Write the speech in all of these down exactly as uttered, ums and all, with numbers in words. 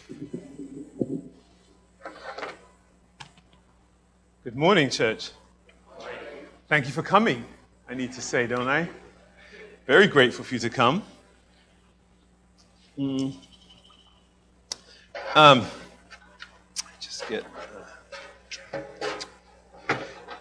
Good morning, church. Thank you for coming, I need to say, don't I? Very grateful for you to come. Mm. Um, just get... Uh,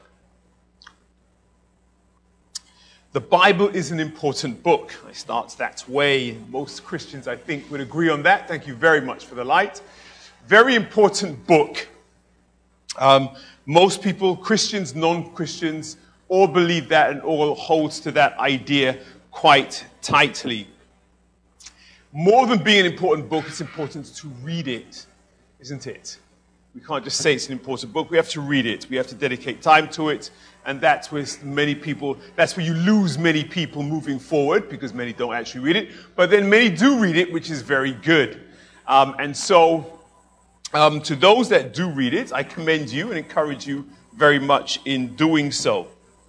the Bible is an important book. I start that way. Most Christians, I think, would agree on that. Thank you very much for the light. Very important book. Um, most people, Christians, non-Christians, all believe that and all holds to that idea quite tightly. More than being an important book, it's important to read it, isn't it? We can't just say it's an important book. We have to read it. We have to dedicate time to it. And that's where many people, that's where you lose many people moving forward, because many don't actually read it. But then many do read it, which is very good. Um, and so... Um, to those that do read it, I commend you and encourage you very much in doing so.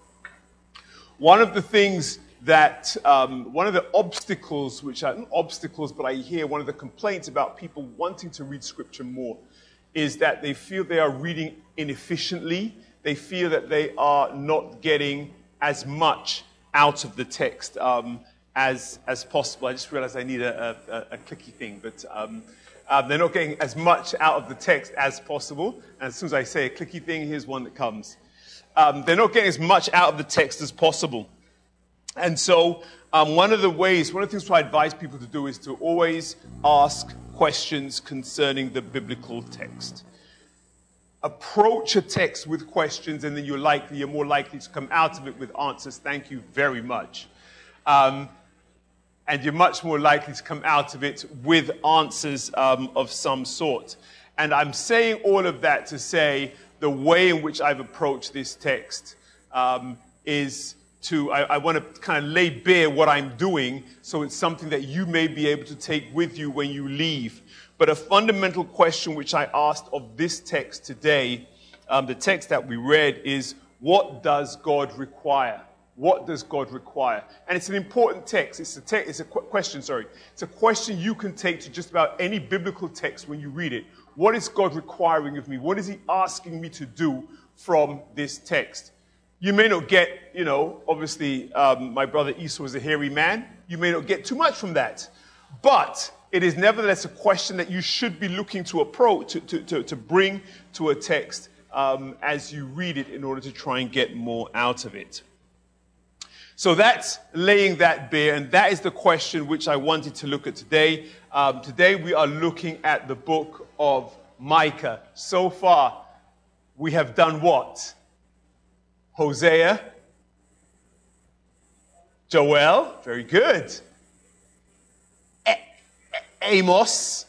One of the things that, um, one of the obstacles, which are not obstacles, but I hear one of the complaints about people wanting to read Scripture more, is that they feel they are reading inefficiently. They feel that they are not getting as much out of the text um, as as possible. I just realized I need a, a, a clicky thing, but... Um, Um, they're not getting as much out of the text as possible. And as soon as I say a clicky thing, here's one that comes. Um, they're not getting as much out of the text as possible. And so um, one of the ways, one of the things I advise people to do is to always ask questions concerning the biblical text. Approach a text with questions, and then you're likely, you're more likely to come out of it with answers. Thank you very much. Um, And you're much more likely to come out of it with answers um, of some sort. And I'm saying all of that to say the way in which I've approached this text um, is to, I, I want to kind of lay bare what I'm doing, so it's something that you may be able to take with you when you leave. But a fundamental question which I asked of this text today, um, the text that we read, is what does God require? What does God require? And it's an important text. It's a, te- it's a qu- question, sorry. It's a question you can take to just about any biblical text when you read it. What is God requiring of me? What is he asking me to do from this text? You may not get, you know, obviously um, my brother Esau was a hairy man. You may not get too much from that. But it is nevertheless a question that you should be looking to approach, to, to, to, to bring to a text um, as you read it in order to try and get more out of it. So that's laying that bare, and that is the question which I wanted to look at today. Um, today we are looking at the book of Micah. So far, we have done what? Hosea, Joel, very good. A- A- Amos,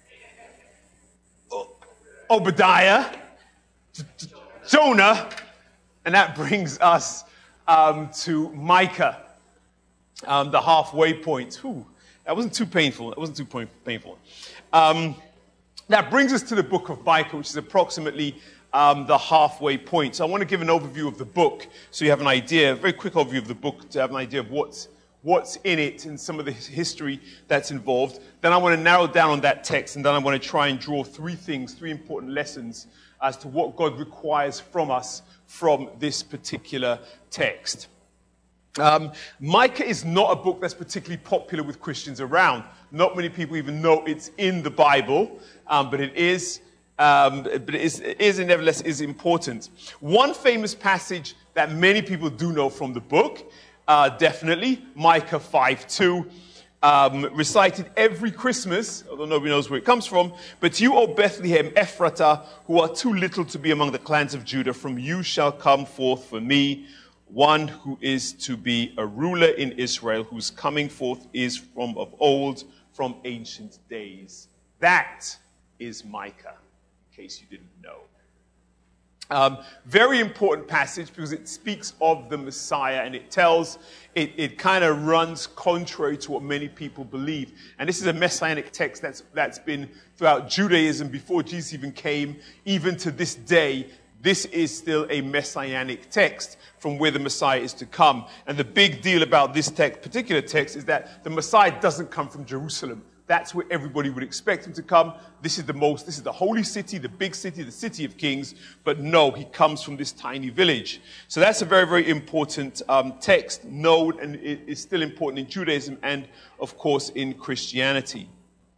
o- Obadiah, J- J- Jonah, and that brings us Um, to Micah, um, the halfway point. Whew, that wasn't too painful. That wasn't too painful. Um, that brings us to the book of Micah, which is approximately um, the halfway point. So I want to give an overview of the book so you have an idea, a very quick overview of the book to have an idea of what's, what's in it and some of the history that's involved. Then I want to narrow down on that text, and then I want to try and draw three things, three important lessons as to what God requires from us from this particular text. Um, Micah is not a book that's particularly popular with Christians around. Not many people even know it's in the Bible, um, but it is, um, but it is, it is, nevertheless, is important. One famous passage that many people do know from the book, uh, definitely, Micah five two. Um, recited every Christmas, although nobody knows where it comes from. But you, O Bethlehem Ephratah, who are too little to be among the clans of Judah, from you shall come forth for me one who is to be a ruler in Israel, whose coming forth is from of old, from ancient days. That is Micah, in case you didn't know. Um, very important passage because it speaks of the Messiah, and it tells, it, it kind of runs contrary to what many people believe. And this is a messianic text that's, that's been throughout Judaism before Jesus even came, even to this day. This is still a messianic text from where the Messiah is to come. And the big deal about this text, particular text, is that the Messiah doesn't come from Jerusalem. That's where everybody would expect him to come. This is the most, this is the holy city, the big city, the city of kings. But no, he comes from this tiny village. So that's a very, very important um, text, known, and it is still important in Judaism and, of course, in Christianity.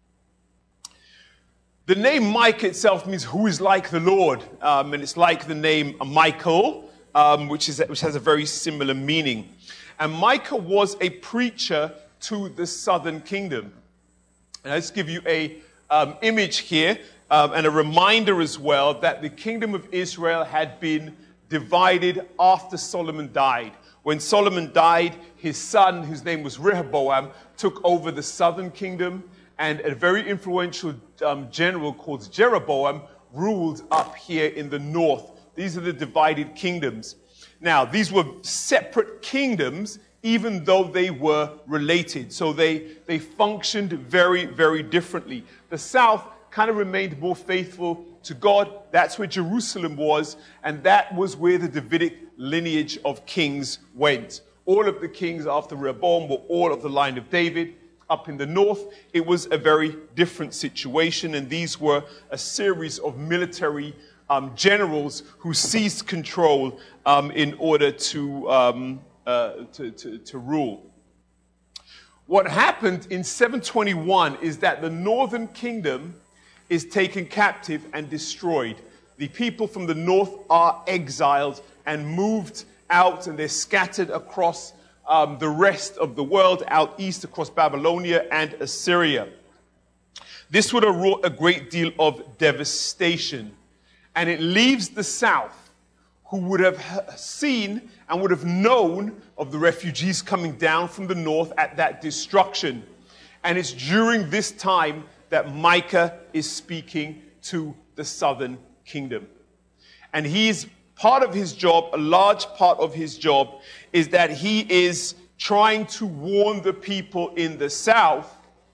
The name Micah itself means who is like the Lord. Um, and it's like the name Michael, um, which, is, which has a very similar meaning. And Micah was a preacher to the southern kingdom. And I'll just give you a um, image here um, and a reminder as well that the kingdom of Israel had been divided after Solomon died. When Solomon died, his son, whose name was Rehoboam, took over the southern kingdom, and a very influential um, general called Jeroboam ruled up here in the north. These are the divided kingdoms. Now, these were separate kingdoms, even though they were related. So they, they functioned very, very differently. The south kind of remained more faithful to God. That's where Jerusalem was, and that was where the Davidic lineage of kings went. All of the kings after Rehoboam were all of the line of David. Up in the north, it was a very different situation, and these were a series of military um, generals who seized control um, in order to... Um, Uh, to, to, to rule. What happened in seven twenty-one is that the northern kingdom is taken captive and destroyed. The people from the north are exiled and moved out, and they're scattered across um, the rest of the world, out east across Babylonia and Assyria. This would have wrought a great deal of devastation, and it leaves the south, who would have seen and would have known of the refugees coming down from the north at that destruction. And it's during this time that Micah is speaking to the southern kingdom. And he's part of his job, a large part of his job, is that he is trying to warn the people in the south,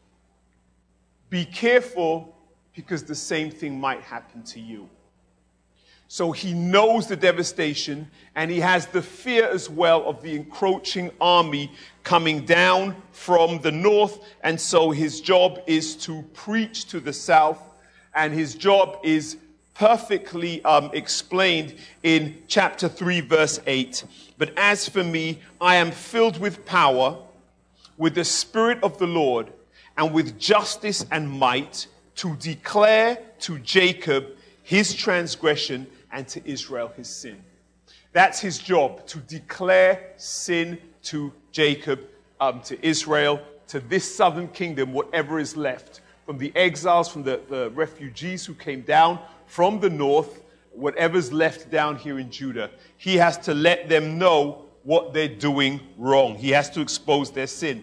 be careful, because the same thing might happen to you. So he knows the devastation, and he has the fear as well of the encroaching army coming down from the north. And so his job is to preach to the south, and his job is perfectly um, explained in chapter three, verse eight. But as for me, I am filled with power, with the Spirit of the Lord, and with justice and might, to declare to Jacob his transgression, and to Israel his sin. That's his job, to declare sin to Jacob, um, to Israel, to this southern kingdom, whatever is left. From the exiles, from the, the refugees who came down from the north, whatever's left down here in Judah. He has to let them know what they're doing wrong. He has to expose their sin.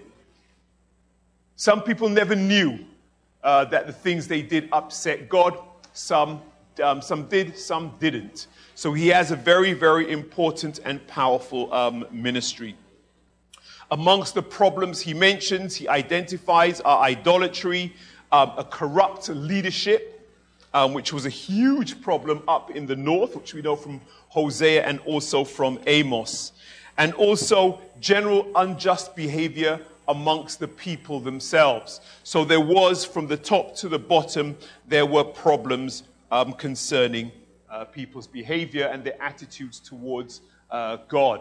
Some people never knew uh, that the things they did upset God. Some Um, some did, some didn't. So he has a very, very important and powerful um, ministry. Amongst the problems he mentions, he identifies are idolatry, um, a corrupt leadership, um, which was a huge problem up in the north, which we know from Hosea and also from Amos. And also general unjust behavior amongst the people themselves. So there was, from the top to the bottom, there were problems Um, concerning uh, people's behavior and their attitudes towards uh, God.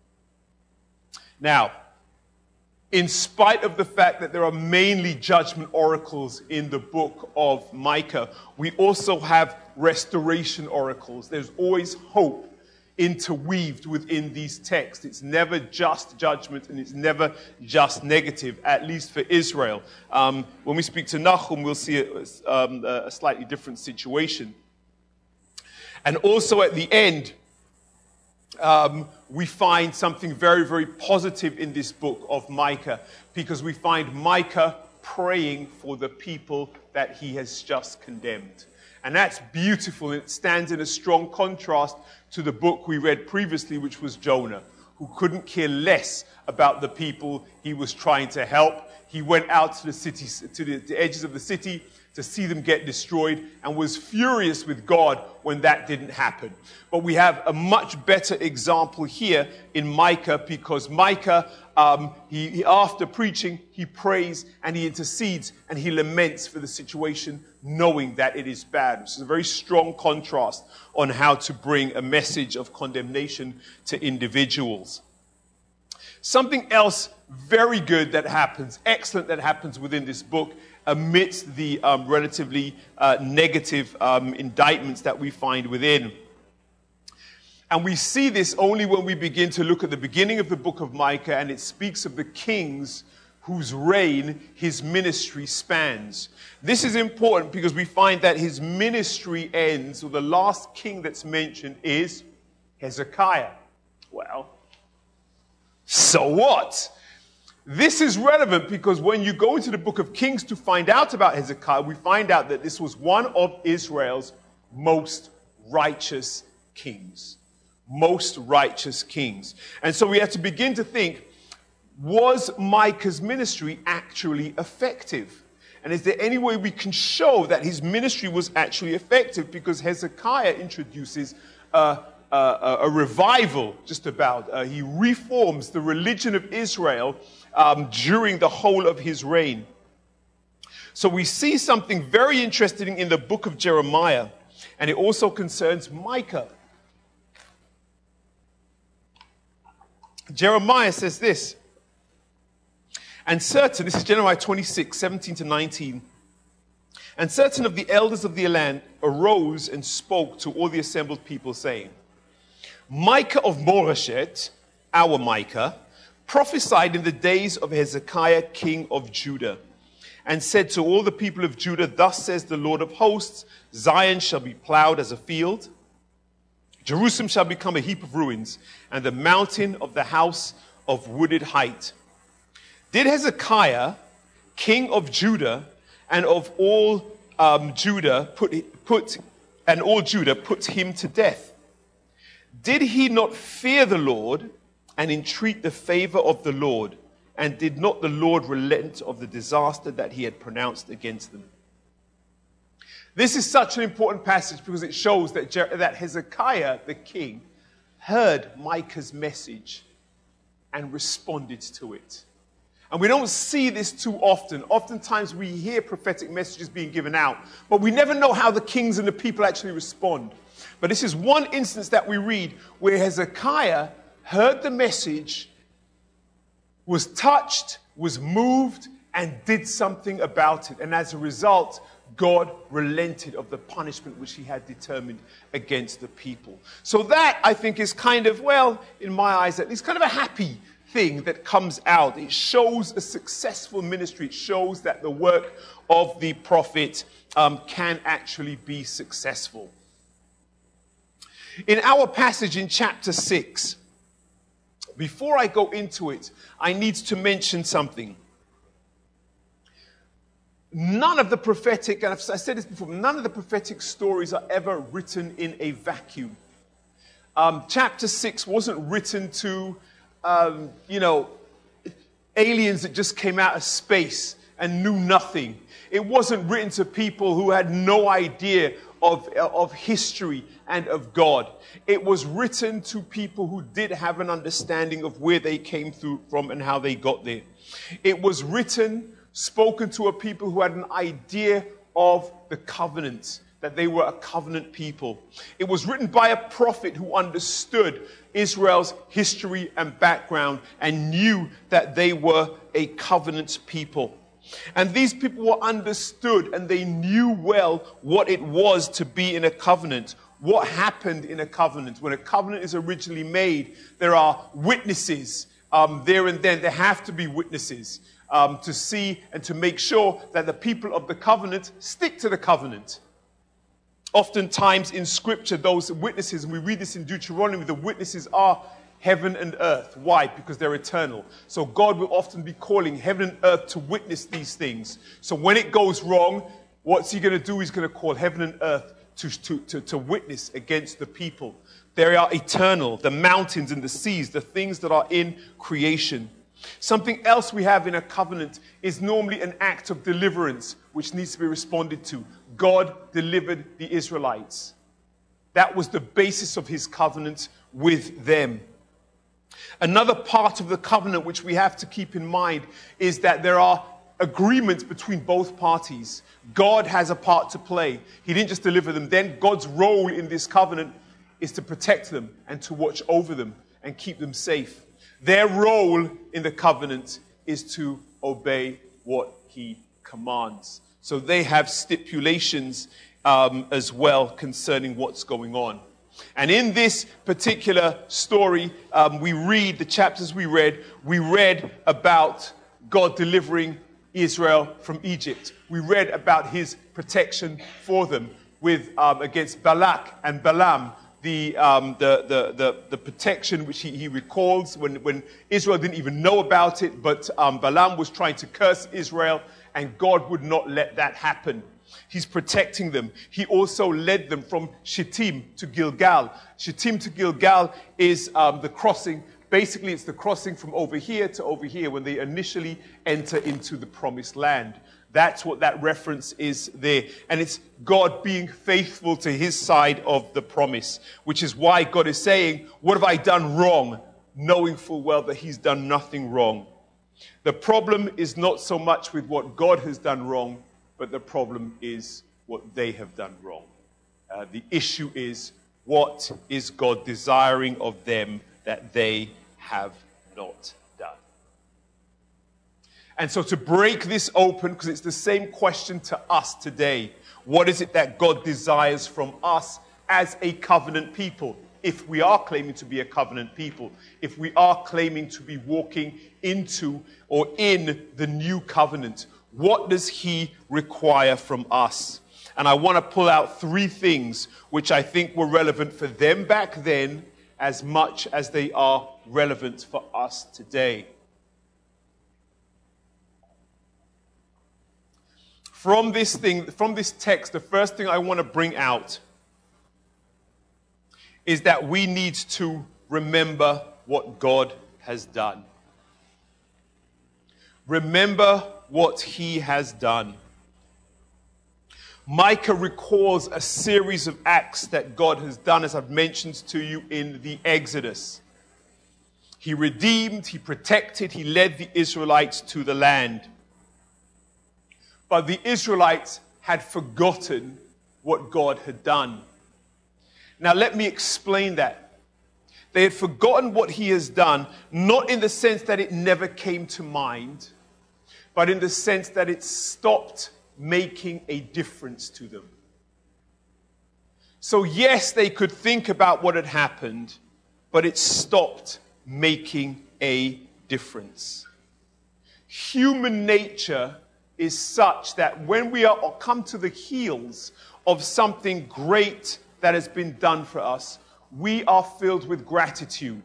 Now, in spite of the fact that there are mainly judgment oracles in the book of Micah, we also have restoration oracles. There's always hope interweaved within these texts. It's never just judgment, and it's never just negative, at least for Israel. Um, when we speak to Nahum, we'll see a, um, a slightly different situation. And also at the end, um, we find something very, very positive in this book of Micah, because we find Micah praying for the people that he has just condemned. And that's beautiful. It stands in a strong contrast to the book we read previously, which was Jonah, who couldn't care less about the people he was trying to help. He went out to the city, to the, the edges of the city, to see them get destroyed and was furious with God when that didn't happen. But we have a much better example here in Micah, because Micah, um, he, he after preaching, he prays and he intercedes and he laments for the situation, knowing that it is bad. Which is a very strong contrast on how to bring a message of condemnation to individuals. Something else very good that happens, excellent that happens within this book, amidst the um, relatively uh, negative um, indictments that we find within. And we see this only when we begin to look at the beginning of the book of Micah, and it speaks of the kings whose reign his ministry spans. This is important because we find that his ministry ends, or the last king that's mentioned is Hezekiah. Well, so what? This is relevant because when you go into the book of Kings to find out about Hezekiah, we find out that this was one of Israel's most righteous kings. Most righteous kings. And so we have to begin to think, was Micah's ministry actually effective? And is there any way we can show that his ministry was actually effective? Because Hezekiah introduces a, a, a revival, just about. Uh, he reforms the religion of Israel Um, during the whole of his reign. So we see something very interesting in the book of Jeremiah, and it also concerns Micah. Jeremiah says this, and certain, this is Jeremiah twenty-six, seventeen to nineteen, and certain of the elders of the land arose and spoke to all the assembled people, saying, Micah of Moresheth, our Micah, prophesied in the days of Hezekiah, king of Judah, and said to all the people of Judah, thus says the Lord of hosts, Zion shall be plowed as a field, Jerusalem shall become a heap of ruins, and the mountain of the house of wooded height. Did Hezekiah, king of Judah, and of all um, Judah put, put and all Judah put him to death? Did he not fear the Lord and entreat the favor of the Lord? And did not the Lord relent of the disaster that he had pronounced against them? This is such an important passage because it shows that, Je- that Hezekiah, the king, heard Micah's message and responded to it. And we don't see this too often. Oftentimes we hear prophetic messages being given out, but we never know how the kings and the people actually respond. But this is one instance that we read where Hezekiah heard the message, was touched, was moved, and did something about it. And as a result, God relented of the punishment which he had determined against the people. So that, I think, is kind of, well, in my eyes at least, kind of a happy thing that comes out. It shows a successful ministry. It shows that the work of the prophet um, can actually be successful. In our passage in chapter six, before I go into it, I need to mention something. None of the prophetic, and I've said this before, none of the prophetic stories are ever written in a vacuum. Um, chapter six wasn't written to, um, you know, aliens that just came out of space and knew nothing. It wasn't written to people who had no idea of, of history and of God. It was written to people who did have an understanding of where they came through from and how they got there. It was written, spoken to a people who had an idea of the covenant, that they were a covenant people. It was written by a prophet who understood Israel's history and background and knew that they were a covenant people. And these people were understood and they knew well what it was to be in a covenant. What happened in a covenant? When a covenant is originally made, there are witnesses um, there and then. There have to be witnesses um, to see and to make sure that the people of the covenant stick to the covenant. Oftentimes in Scripture, those witnesses, and we read this in Deuteronomy, the witnesses are heaven and earth. Why? Because they're eternal. So God will often be calling heaven and earth to witness these things. So when it goes wrong, what's he going to do? He's going to call heaven and earth to, to, to, to witness against the people. They are eternal. The mountains and the seas, the things that are in creation. Something else we have in a covenant is normally an act of deliverance, which needs to be responded to. God delivered the Israelites. That was the basis of his covenant with them. Another part of the covenant which we have to keep in mind is that there are agreements between both parties. God has a part to play. He didn't just deliver them. Then God's role in this covenant is to protect them and to watch over them and keep them safe. Their role in the covenant is to obey what he commands. So they have stipulations um, as well concerning what's going on. And in this particular story, um, we read, the chapters we read, we read about God delivering Israel from Egypt. We read about his protection for them with um, against Balak and Balaam. The, um, the, the, the, the protection which he, he recalls when, when Israel didn't even know about it, but um, Balaam was trying to curse Israel, and God would not let that happen. He's protecting them. He also led them from Shittim to Gilgal. Shittim to Gilgal is um, the crossing. Basically, it's the crossing from over here to over here when they initially enter into the promised land. That's what that reference is there. And it's God being faithful to his side of the promise, which is why God is saying, what have I done wrong? Knowing full well that he's done nothing wrong. The problem is not so much with what God has done wrong, but the problem is what they have done wrong. Uh, the issue is, what is God desiring of them that they have not done? And so to break this open, because it's the same question to us today, what is it that God desires from us as a covenant people? If we are claiming to be a covenant people, if we are claiming to be walking into or in the new covenant, what does he require from us? And I want to pull out three things which I think were relevant for them back then as much as they are relevant for us today. From this thing, from this text, the first thing I want to bring out is that we need to remember what God has done. Remember what he has done. Micah recalls a series of acts that God has done, as I've mentioned to you in the Exodus. He redeemed, he protected, he led the Israelites to the land. But the Israelites had forgotten what God had done. Now let me explain that. They had forgotten what he has done, not in the sense that it never came to mind, but in the sense that it stopped making a difference to them. So yes, they could think about what had happened, but it stopped making a difference. Human nature is such that when we are come to the heels of something great that has been done for us, we are filled with gratitude.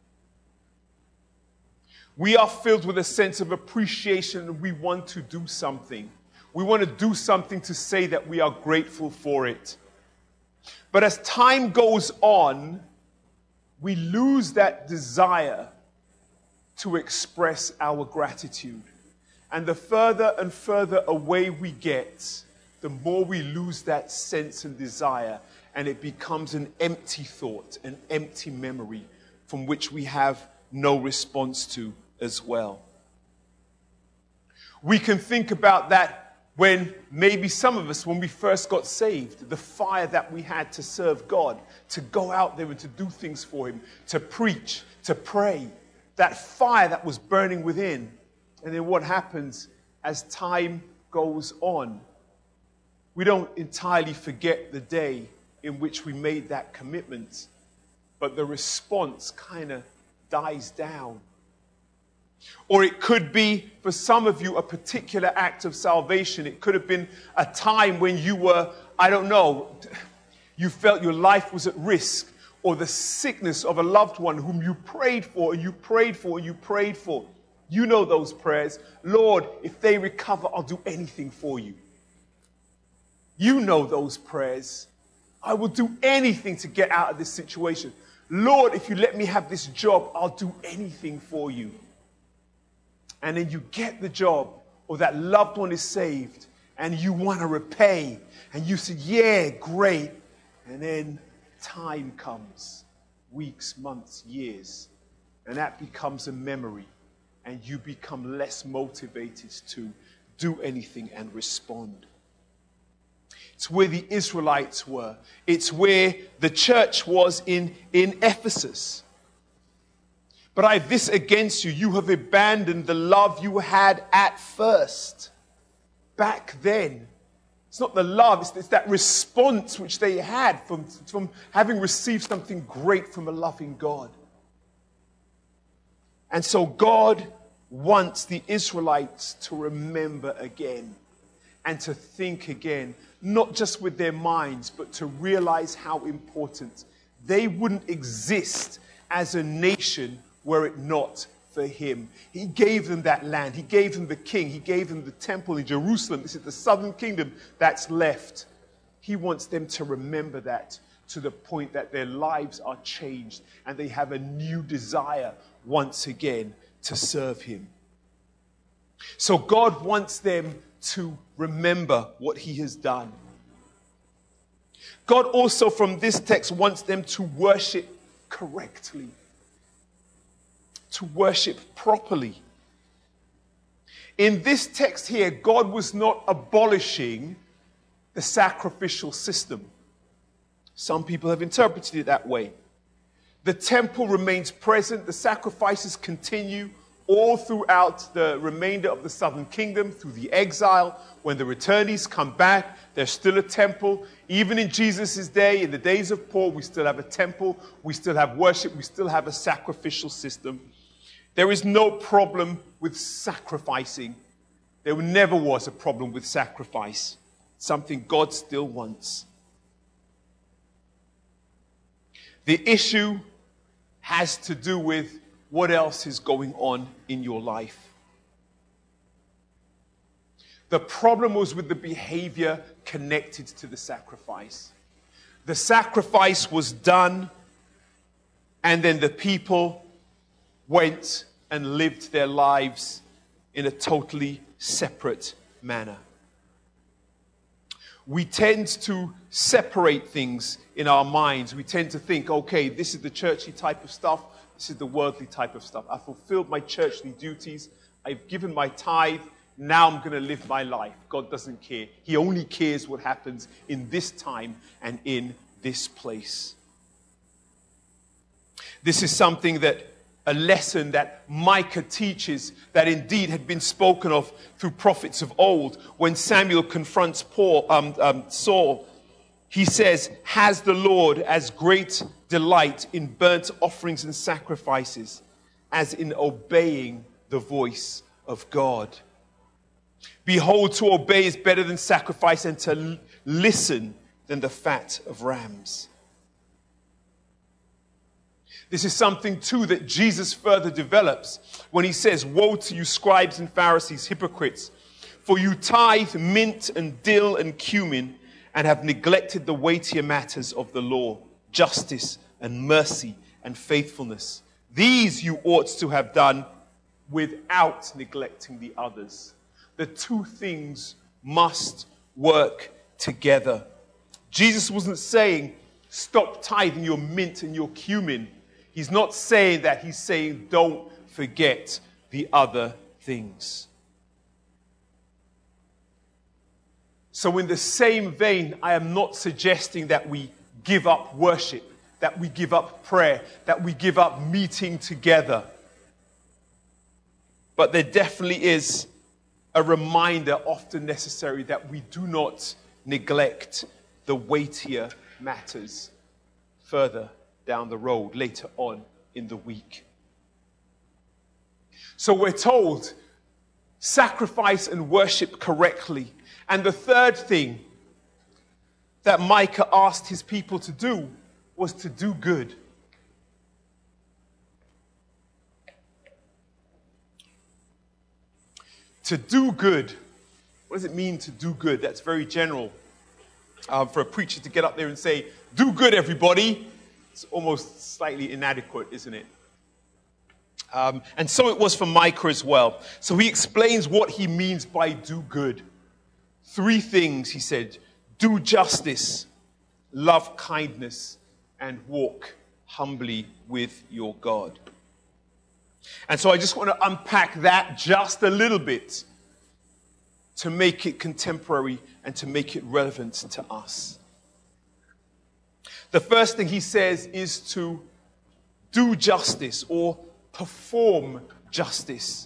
We are filled with a sense of appreciation, and we want to do something. We want to do something to say that we are grateful for it. But as time goes on, we lose that desire to express our gratitude. And the further and further away we get, the more we lose that sense and desire, and it becomes an empty thought, an empty memory from which we have no response to as well. We can think about that when maybe some of us, when we first got saved, the fire that we had to serve God, to go out there and to do things for him, to preach, to pray, that fire that was burning within. And then what happens as time goes on? We don't entirely forget the day in which we made that commitment, but the response kind of dies down. Or it could be, for some of you, a particular act of salvation. It could have been a time when you were, I don't know, you felt your life was at risk, or the sickness of a loved one whom you prayed for, and you prayed for, and you prayed for. You know those prayers. Lord, if they recover, I'll do anything for you. You know those prayers. I will do anything to get out of this situation. Lord, if you let me have this job, I'll do anything for you. and then you get the job, or that loved one is saved, and you want to repay, and you say, yeah, great. And then time comes, weeks, months, years, and that becomes a memory, and you become less motivated to do anything and respond. It's where the Israelites were. It's where the church was in, in Ephesus. But I have this against you. You have abandoned the love you had at first. Back then. It's not the love, it's, it's that response which they had from, from having received something great from a loving God. And so God wants the Israelites to remember again and to think again, not just with their minds, but to realize how important. They wouldn't exist as a nation were it not for him. He gave them that land. He gave them the king. He gave them the temple in Jerusalem. This is the southern kingdom that's left. He wants them to remember that to the point that their lives are changed and they have a new desire once again to serve him. So God wants them to remember what he has done. God also from this text wants them to worship correctly. To worship properly. In this text here, God was not abolishing the sacrificial system. Some people have interpreted it that way. The temple remains present. The sacrifices continue all throughout the remainder of the southern kingdom, through the exile. When the returnees come back, there's still a temple. Even in Jesus' day, in the days of Paul, we still have a temple. We still have worship. We still have a sacrificial system. There is no problem with sacrificing. There never was a problem with sacrifice. Something God still wants. The issue has to do with what else is going on in your life. The problem was with the behavior connected to the sacrifice. The sacrifice was done, and then the people went and lived their lives in a totally separate manner. We tend to separate things in our minds. We tend to think, okay, this is the churchy type of stuff. This is the worldly type of stuff. I fulfilled my churchly duties. I've given my tithe. Now I'm going to live my life. God doesn't care. He only cares what happens in this time and in this place. This is something that a lesson that Micah teaches that indeed had been spoken of through prophets of old. When Samuel confronts Paul, um, um, Saul, he says, has the Lord as great delight in burnt offerings and sacrifices as in obeying the voice of God? Behold, to obey is better than sacrifice, and to l- listen than the fat of rams. This is something, too, that Jesus further develops when he says, woe to you, scribes and Pharisees, hypocrites, for you tithe mint and dill and cumin and have neglected the weightier matters of the law, justice and mercy and faithfulness. These you ought to have done without neglecting the others. The two things must work together. Jesus wasn't saying, stop tithing your mint and your cumin. He's not saying that. He's saying, don't forget the other things. So in the same vein, I am not suggesting that we give up worship, that we give up prayer, that we give up meeting together. But there definitely is a reminder often necessary that we do not neglect the weightier matters further down the road, later on in the week. So we're told, sacrifice and worship correctly. And the third thing that Micah asked his people to do was to do good. To do good. What does it mean to do good? That's very general. Um, for a preacher to get up there and say, do good, everybody. It's almost slightly inadequate, isn't it? Um, and so it was for Micah as well. So he explains what he means by do good. Three things, he said: do justice, love kindness, and walk humbly with your God. And so I just want to unpack that just a little bit to make it contemporary and to make it relevant to us. The first thing he says is to do justice or perform justice.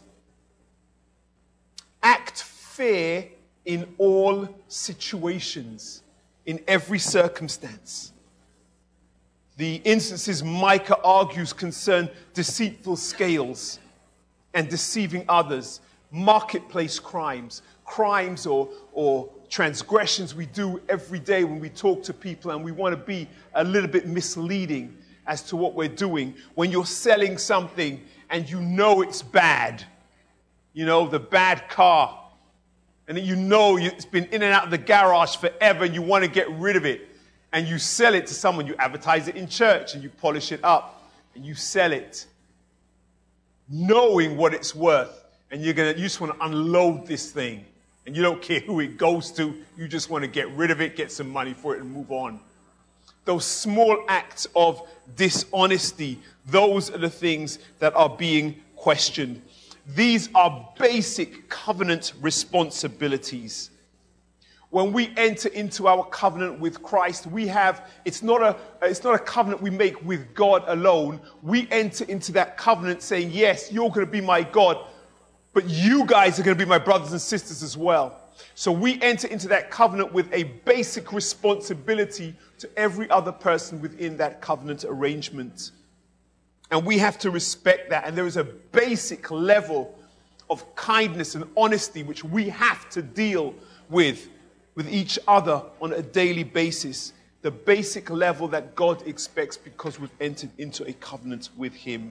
Act fair in all situations, in every circumstance. The instances Micah argues concern deceitful scales and deceiving others, marketplace crimes, crimes or, or transgressions we do every day when we talk to people and we want to be a little bit misleading as to what we're doing. When you're selling something and you know it's bad, you know, the bad car, and you know it's been in and out of the garage forever and you want to get rid of it, and you sell it to someone, you advertise it in church and you polish it up and you sell it, knowing what it's worth, and you're gonna, you just want to unload this thing, and you don't care who it goes to, you just want to get rid of it, get some money for it and move on. Those small acts of dishonesty, those are the things that are being questioned. These are basic covenant responsibilities. When we enter into our covenant with Christ, we have, it's not a, it's not a covenant we make with God alone. We enter into that covenant saying, yes, you're going to be my God, but you guys are going to be my brothers and sisters as well. So we enter into that covenant with a basic responsibility to every other person within that covenant arrangement. And we have to respect that. And there is a basic level of kindness and honesty which we have to deal with, with each other on a daily basis. The basic level that God expects because we've entered into a covenant with him.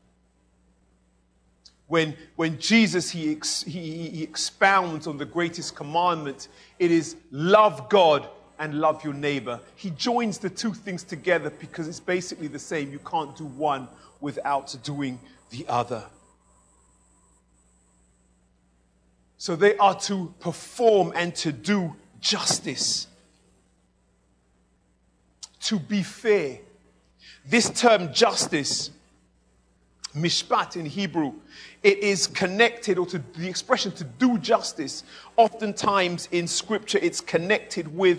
When, when Jesus, he, ex, he, he expounds on the greatest commandment, it is love God and love your neighbor. He joins the two things together because it's basically the same. You can't do one without doing the other. So they are to perform and to do justice. To be fair. This term justice, mishpat in Hebrew, it is connected, or to the expression to do justice, oftentimes in scripture it's connected with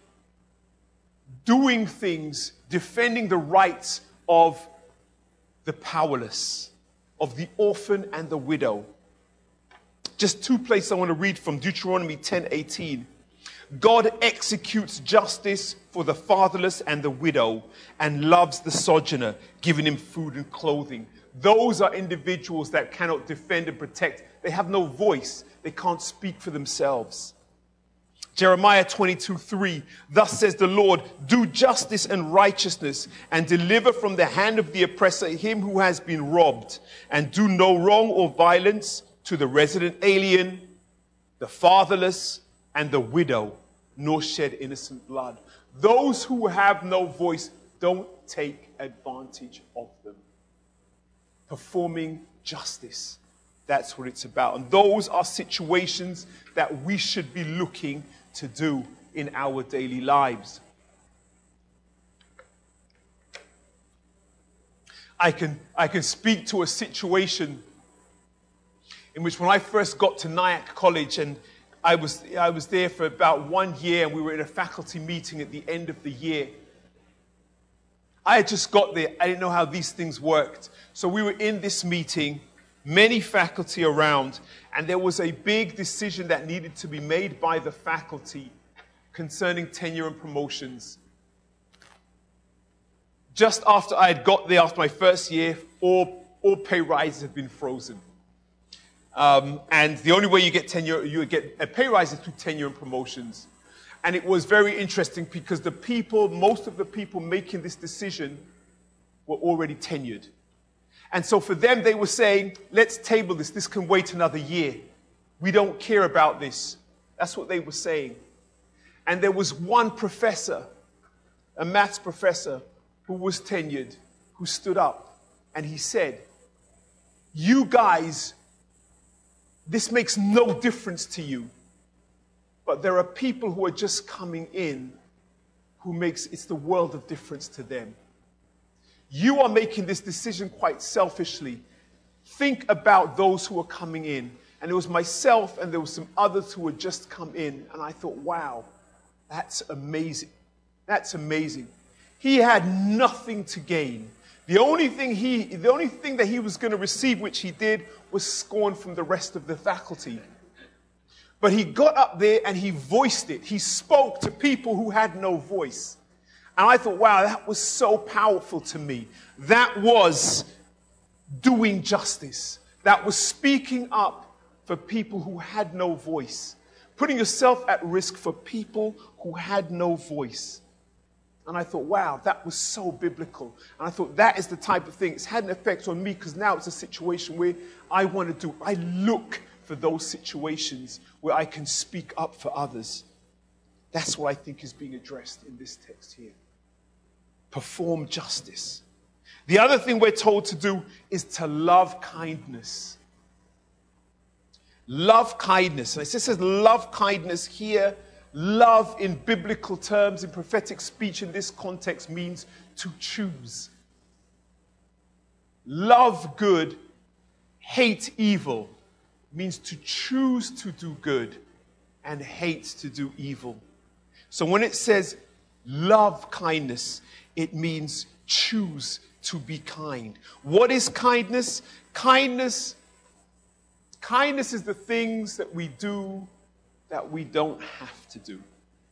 doing things, defending the rights of the powerless, of the orphan and the widow. Just two places I want to read from: Deuteronomy ten eighteen. God executes justice for the fatherless and the widow and loves the sojourner, giving him food and clothing. Those are individuals that cannot defend and protect. They have no voice. They can't speak for themselves. Jeremiah twenty-two three, thus says the Lord, do justice and righteousness and deliver from the hand of the oppressor him who has been robbed, and do no wrong or violence to the resident alien, the fatherless, and the widow, nor shed innocent blood. Those who have no voice, don't take advantage of them. Performing justice. That's what it's about. And those are situations that we should be looking to do in our daily lives. I can, I can speak to a situation in which when I first got to Nyack College, and I was, I was there for about one year, and we were in a faculty meeting at the end of the year. I had just got there. I didn't know how these things worked. So we were in this meeting, many faculty around, and there was a big decision that needed to be made by the faculty concerning tenure and promotions. Just after I had got there, after my first year, all, all pay rises had been frozen. Um, and the only way you get tenure, you get a pay rise is through tenure and promotions. And it was very interesting because the people, most of the people making this decision were already tenured. And so for them, they were saying, let's table this. This can wait another year. We don't care about this. That's what they were saying. And there was one professor, a maths professor, who was tenured, who stood up and he said, you guys, this makes no difference to you. But there are people who are just coming in who makes it's the world of difference to them. You are making this decision quite selfishly. Think about those who are coming in. And it was myself and there were some others who had just come in. And I thought, wow, that's amazing. That's amazing. He had nothing to gain. The only thing he, the only thing that he was going to receive, which he did, was scorn from the rest of the faculty. But he got up there and he voiced it. He spoke to people who had no voice. And I thought, wow, that was so powerful to me. That was doing justice. That was speaking up for people who had no voice. Putting yourself at risk for people who had no voice. And I thought, wow, that was so biblical. And I thought, that is the type of thing. It's had an effect on me because now it's a situation where I want to do, I look for those situations where I can speak up for others. That's what I think is being addressed in this text here. Perform justice. The other thing we're told to do is to love kindness. Love kindness. And it says love kindness here. Love in biblical terms, in prophetic speech in this context, means to choose. Love good, hate evil, means to choose to do good and hate to do evil. So when it says love kindness, it means choose to be kind. What is kindness? Kindness, kindness is the things that we do that we don't have to do.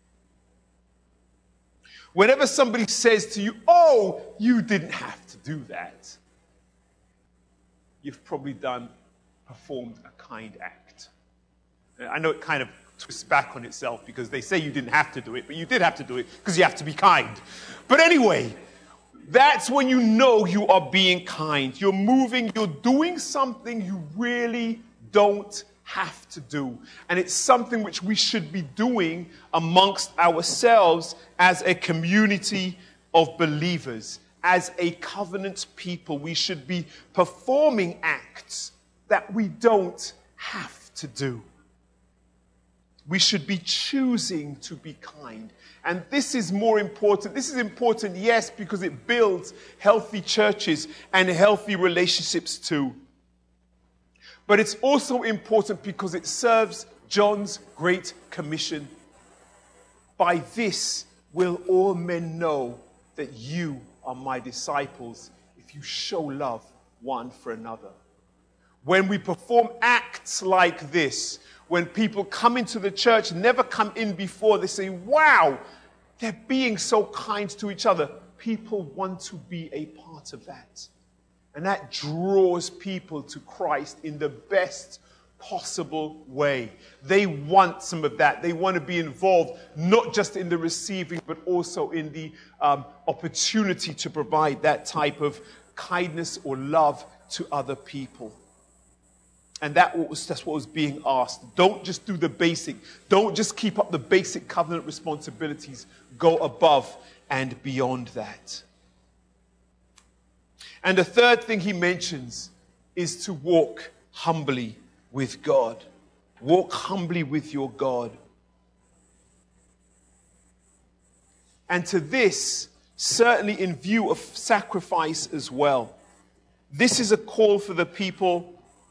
Whenever somebody says to you, oh, you didn't have to do that, you've probably done, performed a kind act. I know it kind of twists back on itself because they say you didn't have to do it, but you did have to do it because you have to be kind. But anyway, that's when you know you are being kind. You're moving, you're doing something you really don't have to do. And it's something which we should be doing amongst ourselves as a community of believers, as a covenant people. We should be performing acts that we don't have to do. We should be choosing to be kind. And this is more important. This is important, yes, because it builds healthy churches and healthy relationships too. But it's also important because it serves John's great commission. By this will all men know that you are my disciples, if you show love one for another. When we perform acts like this, when people come into the church, never come in before, they say, wow, they're being so kind to each other. People want to be a part of that. And that draws people to Christ in the best possible way. They want some of that. They want to be involved, not just in the receiving, but also in the um, opportunity to provide that type of kindness or love to other people. And that was, that's what was being asked. Don't just do the basic. Don't just keep up the basic covenant responsibilities. Go above and beyond that. And the third thing he mentions is to walk humbly with God. Walk humbly with your God. And to this, certainly in view of sacrifice as well, this is a call for the people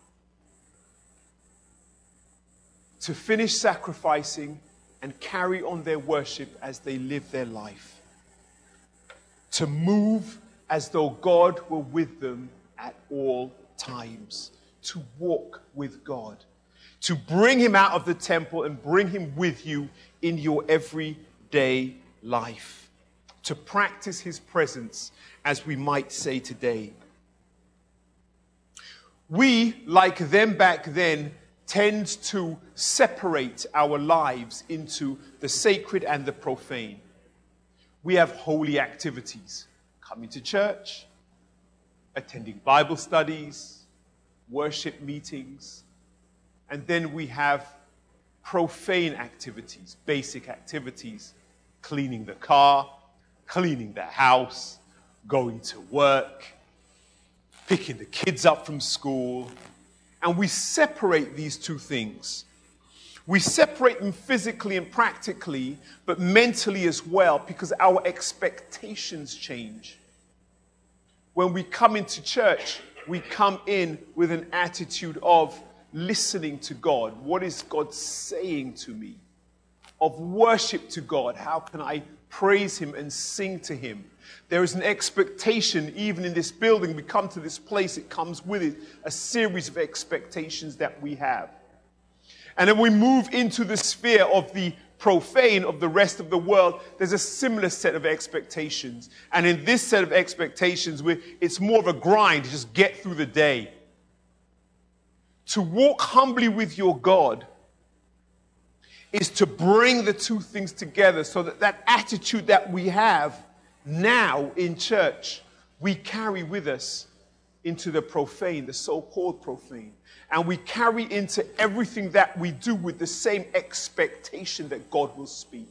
to finish sacrificing and carry on their worship as they live their life. To move as though God were with them at all times. To walk with God. To bring him out of the temple and bring him with you in your everyday life. To practice his presence, as we might say today. We, like them back then, tend to separate our lives into the sacred and the profane. We have holy activities. Coming to church, attending Bible studies, worship meetings, and then we have profane activities, basic activities, cleaning the car, cleaning the house, going to work, picking the kids up from school, and we separate these two things. We separate them physically and practically, but mentally as well, because our expectations change. When we come into church, we come in with an attitude of listening to God. What is God saying to me? Of worship to God. How can I praise him and sing to him? There is an expectation, even in this building, we come to this place, it comes with it a series of expectations that we have. And then we move into the sphere of the profane, of the rest of the world. There's a similar set of expectations. And in this set of expectations, it's more of a grind to just get through the day. To walk humbly with your God is to bring the two things together so that that attitude that we have now in church, we carry with us into the profane, the so-called profane. And we carry into everything that we do with the same expectation that God will speak.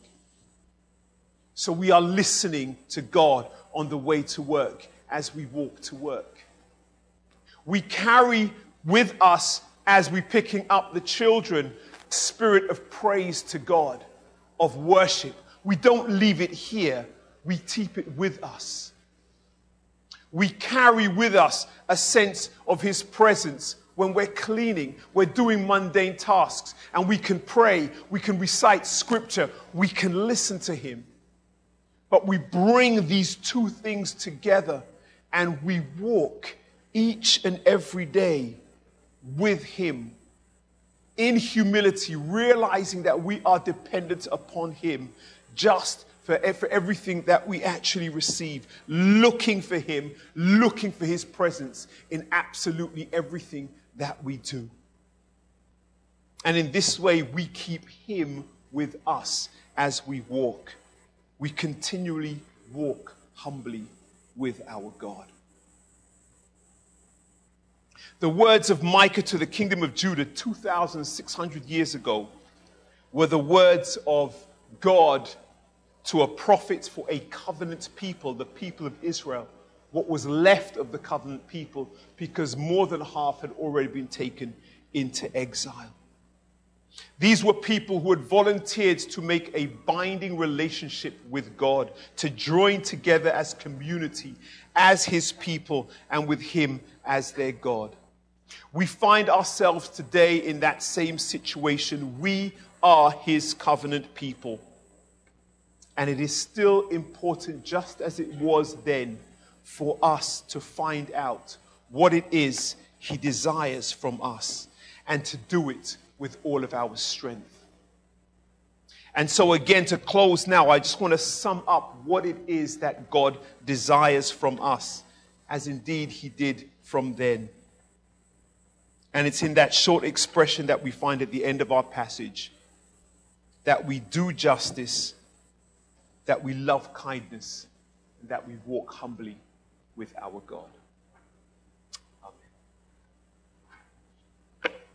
So we are listening to God on the way to work as we walk to work. We carry with us, as we're picking up the children, spirit of praise to God, of worship. We don't leave it here. We keep it with us. We carry with us a sense of his presence when we're cleaning, we're doing mundane tasks, and we can pray, we can recite scripture, we can listen to him. But we bring these two things together and we walk each and every day with him in humility, realizing that we are dependent upon him just for, for everything that we actually receive, looking for him, looking for his presence in absolutely everything that we do. And in this way, we keep him with us as we walk. We continually walk humbly with our God. The words of Micah to the kingdom of Judah two thousand six hundred years ago were the words of God to a prophet for a covenant people, the people of Israel, what was left of the covenant people, because more than half had already been taken into exile. These were people who had volunteered to make a binding relationship with God, to join together as community, as his people, and with him as their God. We find ourselves today in that same situation. We are his covenant people. And it is still important, just as it was then, for us to find out what it is he desires from us and to do it with all of our strength. And so again, to close now, I just want to sum up what it is that God desires from us, as indeed he did from then. And it's in that short expression that we find at the end of our passage, that we do justice, that we love kindness, and that we walk humbly with our God. Amen.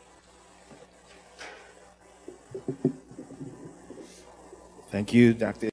Thank you, Doctor